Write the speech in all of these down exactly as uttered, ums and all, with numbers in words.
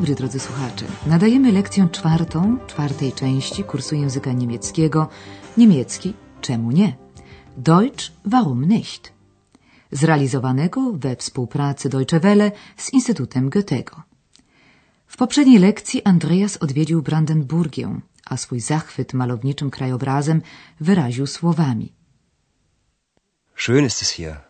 dobry, drodzy słuchacze. Nadajemy lekcję czwartą, czwartej części kursu języka niemieckiego. Niemiecki, czemu nie? Deutsch, warum nicht? Zrealizowanego we współpracy Deutsche Welle z Instytutem Goethego. W poprzedniej lekcji Andreas odwiedził Brandenburgię, a swój zachwyt malowniczym krajobrazem wyraził słowami. Schön ist es hier.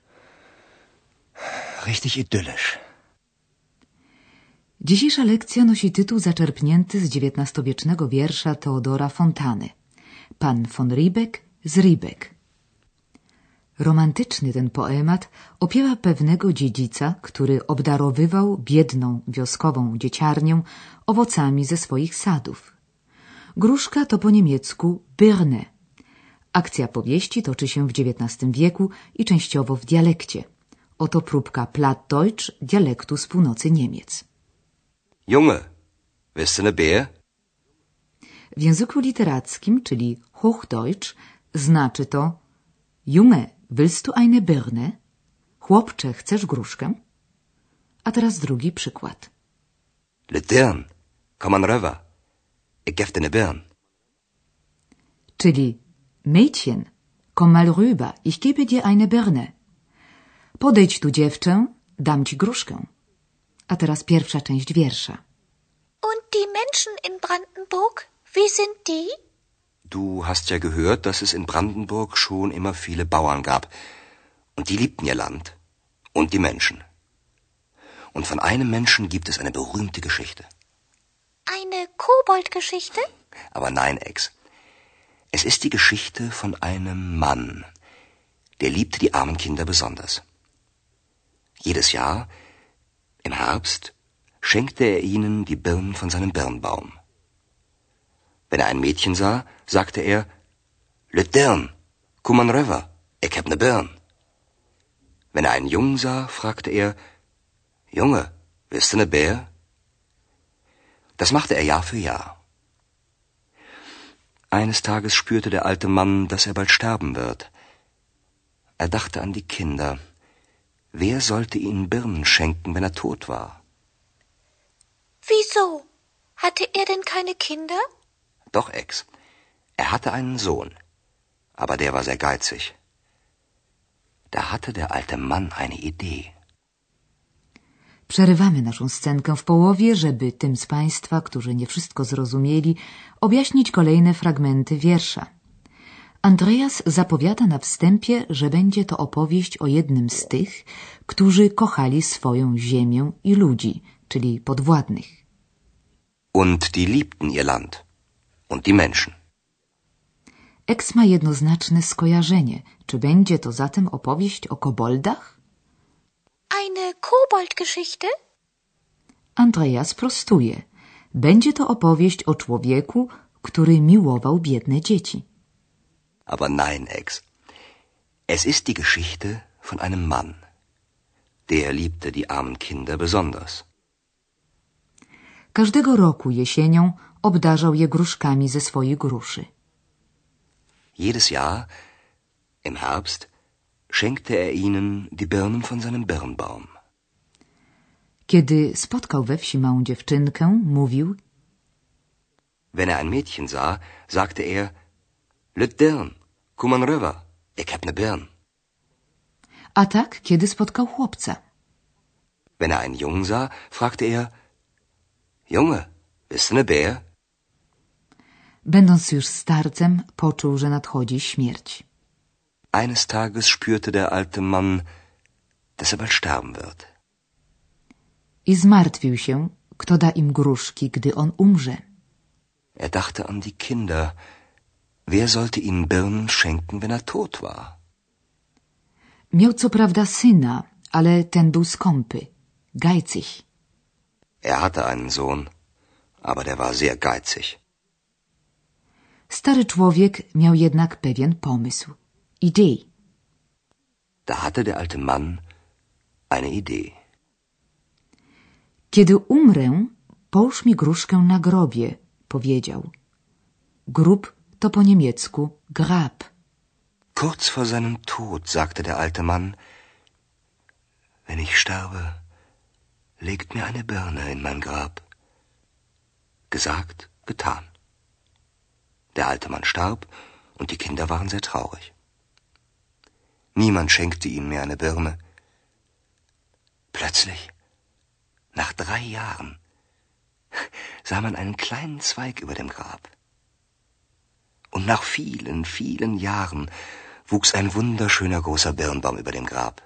Richtig idyllisch. Dzisiejsza lekcja nosi tytuł zaczerpnięty z dziewiętnastowiecznego wiersza Theodora Fontany. Pan von Riebeck z Riebeck. Romantyczny ten poemat opiewa pewnego dziedzica, który obdarowywał biedną, wioskową dzieciarnię owocami ze swoich sadów. Gruszka to po niemiecku Birne. Akcja powieści toczy się w dziewiętnastym wieku i częściowo w dialekcie. Oto próbka Plattdeutsch dialektu z północy Niemiec. Junge, willst du ne Beer? W języku literackim, czyli Hochdeutsch, znaczy to Junge, willst du eine Birne? Chłopcze, chcesz gruszkę? A teraz drugi przykład. Le Dirn, komm an röver. Ich gef dir ne Birn. Czyli Mädchen, komm mal rüber, ich gebe dir eine Birne. Podejdź tu, dziewczę, dam ci gruszkę. A teraz pierwsza część wiersza. Und die Menschen in Brandenburg, wie sind die? Du hast ja gehört, dass es in Brandenburg schon immer viele Bauern gab. Und die liebten ihr Land. Und die Menschen. Und von einem Menschen gibt es eine berühmte Geschichte. Eine Koboldgeschichte? Aber nein, Ex. Es ist die Geschichte von einem Mann. Der liebte die armen Kinder besonders. Jedes Jahr, im Herbst, schenkte er ihnen die Birnen von seinem Birnbaum. Wenn er ein Mädchen sah, sagte er, Le Dirn, komm an röver, ich hab ne Birn. Wenn er einen Jungen sah, fragte er, Junge, willst du ne Bär? Das machte er Jahr für Jahr. Eines Tages spürte der alte Mann, dass er bald sterben wird. Er dachte an die Kinder. Wer sollte ihnen Birnen schenken, wenn er tot war? Wieso? Hatte er denn keine Kinder? Doch, Ex. Er hatte einen Sohn. Aber der war sehr geizig. Da hatte der alte Mann eine Idee. Przerywamy naszą scenkę w połowie, żeby tym z Państwa, którzy nie wszystko zrozumieli, objaśnić kolejne fragmenty wiersza. Andreas zapowiada na wstępie, że będzie to opowieść o jednym z tych, którzy kochali swoją ziemię i ludzi, czyli podwładnych. Und die liebten ihr Land. Und die Menschen. Eks ma jednoznaczne skojarzenie. Czy będzie to zatem opowieść o koboldach? Eine Koboldgeschichte? Andreas prostuje. Będzie to opowieść o człowieku, który miłował biedne dzieci. Aber nein, Ex. Es ist die Geschichte von einem Mann. Der liebte die armen Kinder besonders. Każdego roku jesienią obdarzał je gruszkami ze swojej gruszy. Jedes Jahr, im Herbst, schenkte er ihnen die Birnen von seinem Birnbaum. Kiedy spotkał we wsi małą dziewczynkę, mówił: Wenn er ein Mädchen sah, sagte er, Le Dirn, komm an röver, ich hab ne Birn. A tak, kiedy spotkał chłopca. Wenn er einen Jungen sah, fragte er, Junge, willst du ne Bär? Będąc już starcem, poczuł, że nadchodzi śmierć. Eines Tages spürte der alte Mann, dass er bald sterben wird. I zmartwił się, kto da im gruszki, gdy on umrze. Er dachte an die Kinder. Wer sollte ihnen Birnen schenken, wenn er tot war? Miał co prawda syna, ale ten był skąpy, geizig. Er hatte einen Sohn, aber der war sehr geizig. Stary człowiek miał jednak pewien pomysł, Idee. Da hatte der alte Mann eine Idee. Kiedy umrę, połóż mi gruszkę na grobie, powiedział. Grób to po niemiecku Grab. Kurz vor seinem Tod sagte der alte Mann, wenn ich sterbe, legt mir eine Birne in mein Grab. Gesagt, getan. Der alte Mann starb und die Kinder waren sehr traurig. Niemand schenkte ihnen mehr eine Birne. Plötzlich, nach drei Jahren, sah man einen kleinen Zweig über dem Grab. Und nach vielen, vielen Jahren wuchs ein wunderschöner großer Birnbaum über dem Grab.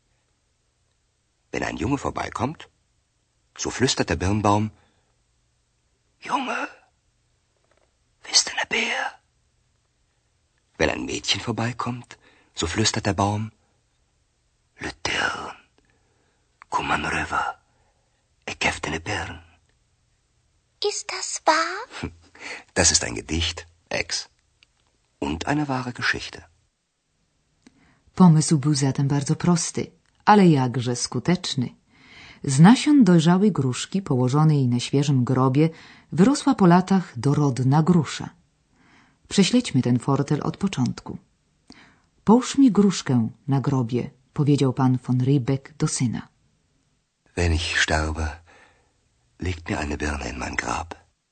Wenn ein Junge vorbeikommt, so flüstert der Birnbaum: Junge, bist du ne Bär? Wenn ein Mädchen vorbeikommt, so flüstert der Baum: Lutern, komm an rüber, ich geb dir ne Birn. Ist das wahr? Das ist ein Gedicht, Ex. Und eine wahre Geschichte. Pomysł był zatem bardzo prosty, ale jakże skuteczny. Z nasion dojrzałej gruszki położonej na świeżym grobie wyrosła po latach dorodna grusza. Prześledźmy ten fortel od początku. Połóż mi gruszkę na grobie, powiedział pan von Riebeck do syna. Wenn ich sterbe, legt mir eine Birne in mein Grab.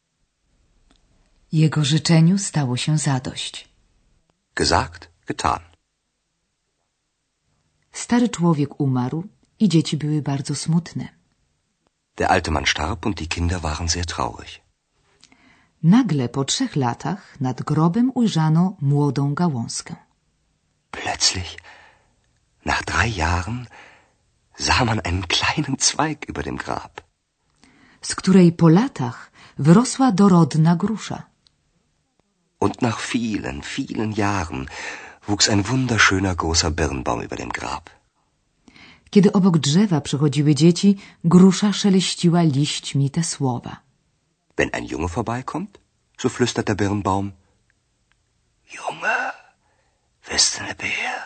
Jego życzeniu stało się zadość. Gesagt, getan. Stary człowiek umarł i dzieci były bardzo smutne. Der alte Mann starb und die Kinder waren sehr traurig. Nagle po trzech latach nad grobem ujrzano młodą gałązkę. Plötzlich, nach drei Jahren, sah man einen kleinen Zweig über dem Grab, z której po latach wyrosła dorodna grusza. Und nach vielen, vielen Jahren wuchs ein wunderschöner großer Birnbaum über dem Grab. Kiedy obok drzewa przechodziły dzieci, grusza szeleściła liśćmi te słowa. Wenn ein Junge vorbeikommt, so flüstert der Birnbaum: Junge, bist du ne Bär?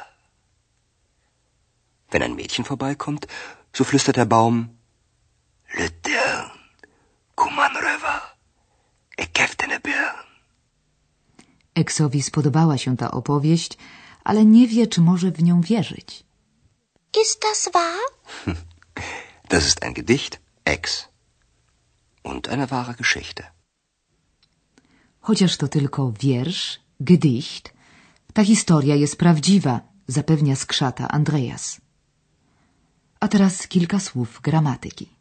Wenn ein Mädchen vorbeikommt, so flüstert der Baum: Lutern, komm an rüber, ich geb dir ne Birn. Exowi spodobała się ta opowieść, ale nie wie, czy może w nią wierzyć. Ist das wahr? Das ist ein Gedicht, Ex. Und eine wahre Geschichte. Chociaż to tylko wiersz, gedicht, ta historia jest prawdziwa, zapewnia skrzata Andreas. A teraz kilka słów gramatyki.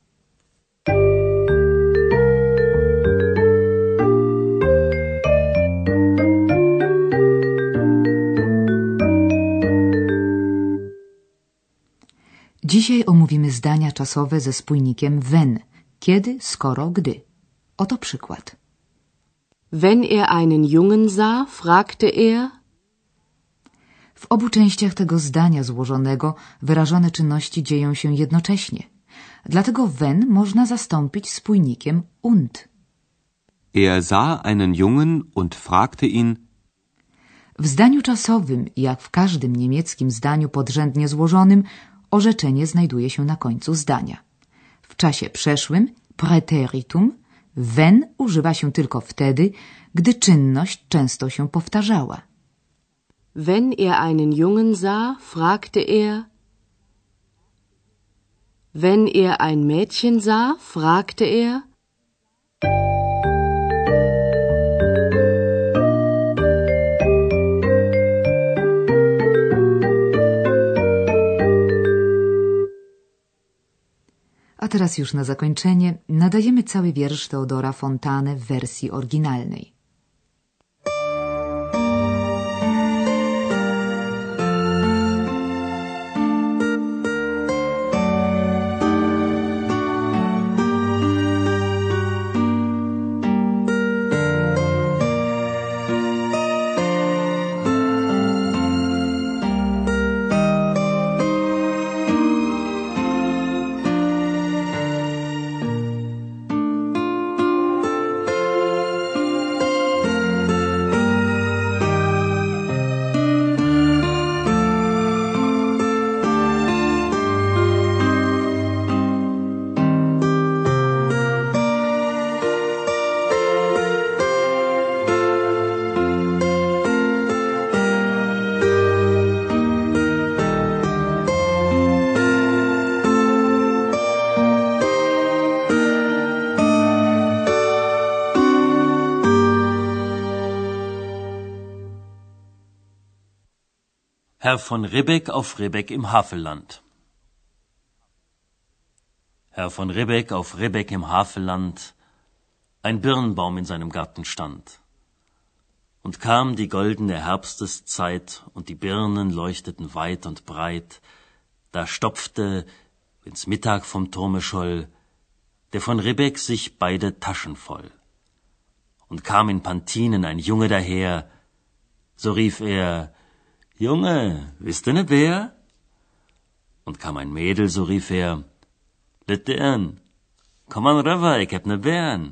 Dzisiaj omówimy zdania czasowe ze spójnikiem wenn, kiedy, skoro, gdy. Oto przykład. Wenn er einen Jungen sah, fragte er. W obu częściach tego zdania złożonego wyrażone czynności dzieją się jednocześnie. Dlatego wenn można zastąpić spójnikiem und. Er sah einen Jungen und fragte ihn. W zdaniu czasowym, jak w każdym niemieckim zdaniu podrzędnie złożonym, orzeczenie znajduje się na końcu zdania. W czasie przeszłym Präteritum wenn używa się tylko wtedy, gdy czynność często się powtarzała. Wenn er einen Jungen sah, fragte er. Wenn er ein Mädchen sah, fragte er. A teraz już na zakończenie nadajemy cały wiersz Teodora Fontane w wersji oryginalnej. Herr von Ribbeck auf Ribbeck im Havelland. Herr von Ribbeck auf Ribbeck im Havelland, ein Birnbaum in seinem Garten stand. Und kam die goldene Herbsteszeit, und die Birnen leuchteten weit und breit, da stopfte, wenn's Mittag vom Turme scholl, der von Ribbeck sich beide Taschen voll. Und kam in Pantinen ein Junge daher, so rief er, Junge, bist du ne Bär? Und kam ein Mädel, so rief er, Litern, komm an rüber, ich heb ne Bären.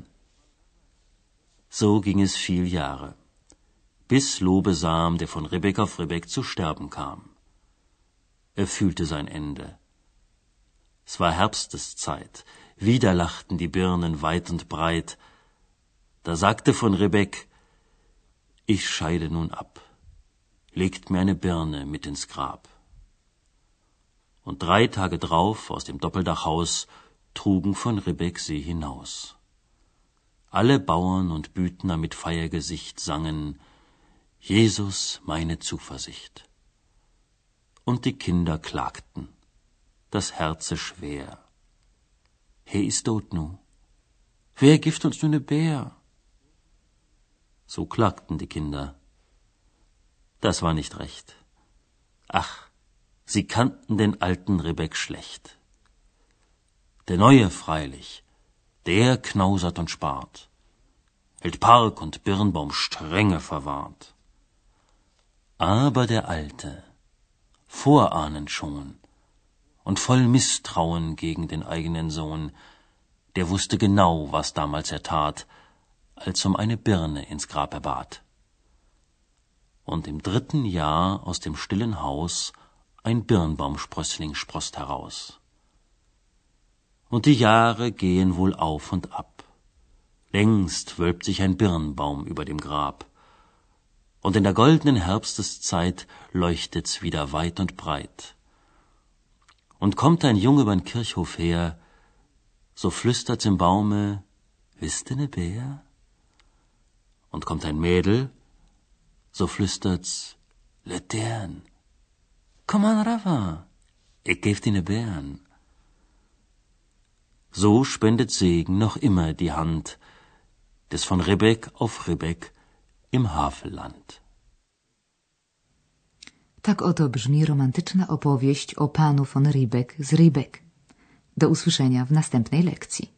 So ging es viel Jahre, bis Lobesam, der von Ribbeck auf Ribbeck zu sterben kam. Er fühlte sein Ende. Es war Herbsteszeit, wieder lachten die Birnen weit und breit. Da sagte von Ribbeck, ich scheide nun ab, legt mir eine Birne mit ins Grab. Und drei Tage drauf aus dem Doppeldachhaus trugen von Ribbeck sie hinaus. Alle Bauern und Büdner mit Feiergesicht sangen, Jesus, meine Zuversicht. Und die Kinder klagten, das Herze schwer. He is tot nu, wer gibt uns nu ne Bär? So klagten die Kinder. Das war nicht recht. Ach, sie kannten den alten Ribbeck schlecht. Der Neue freilich, der knausert und spart, hält Park und Birnbaum strenge verwahrt. Aber der Alte, vorahnend schon und voll Misstrauen gegen den eigenen Sohn, der wusste genau, was damals er tat, als um eine Birne ins Grab er bat. Und im dritten Jahr aus dem stillen Haus ein Birnbaumsprössling sproßt heraus. Und die Jahre gehen wohl auf und ab. Längst wölbt sich ein Birnbaum über dem Grab. Und in der goldenen Herbsteszeit leuchtet's wieder weit und breit. Und kommt ein Junge übern Kirchhof her, so flüstert's im Baume, wisst ihr ne Bär? Und kommt ein Mädel, so flüstert's, Letern, komm an Rava, ich geb dir ne Bären. So spendet Segen noch immer die Hand des von Ribbeck auf Ribbeck im Havelland. Tak oto brzmi romantyczna opowieść o panu von Ribbeck z Ribbeck. Do usłyszenia w następnej lekcji.